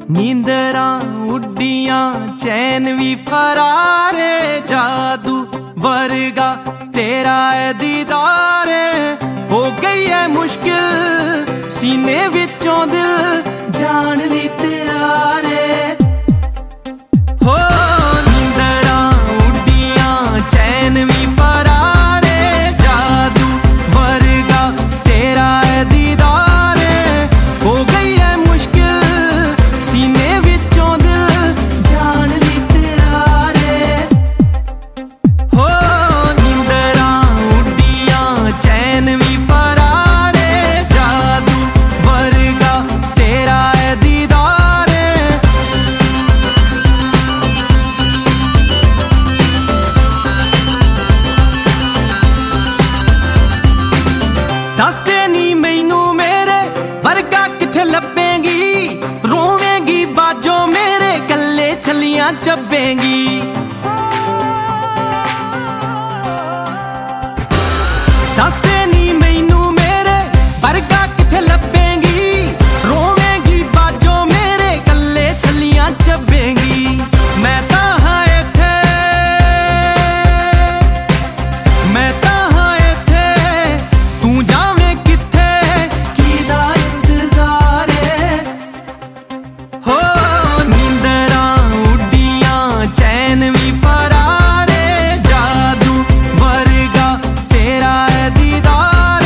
नींदरां उड्डियां चैन भी फरारे, जादू वर्गा तेरा है दीदार। हो गई है मुश्किल सीने विचों दिल जान भी तेरा रे। हो नींदरां उड्डियां चैन भी फरारे, जादू वर्गा तेरा है दीदार। हो गई है मुश्किल सीने विचों दिल जान भी तेरा रे। हो नींदरां उड्डियां चैन भी फरारे, जादू वर्गा तेरा है दीदार। दसदे नी मैनू मेरे वर्गा किथे लभेगी, रोवेंगी बाजो मेरे कल्ले छलियां चबेंगी। दसदे नी मैनू मेरे वर्गा किथे लभेगी, रोवेंगी बाजो मेरे कल्ले छलियां चबेंगी। मैं तां हां इत्थे, मैं तां हां इत्थे, तू जावें किथे कीदा इंतजार है। हो नींदरां उड्डियां चैन भी फरारे, जादू वर्गा तेरा है दीदार।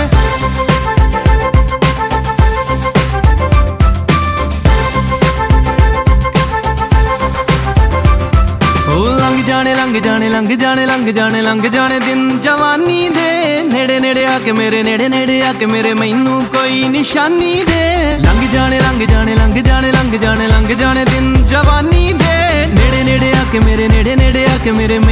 ओ लंघ जाने लंघ जाने लंघ जाने लंघ जाने लंघ जाने दिन जवानी दे, नेड़े नेड़े आके मेरे नेड़े नेड़े आके मेरे मैनू कोई निशानी दे। लंघ जाने लंघ जाने लंघ जाने लंघ जाने लंघ जाने दिन जवानी दे, नेड़े नेड़े आके मेरे नेड़े नेड़े आके मेरे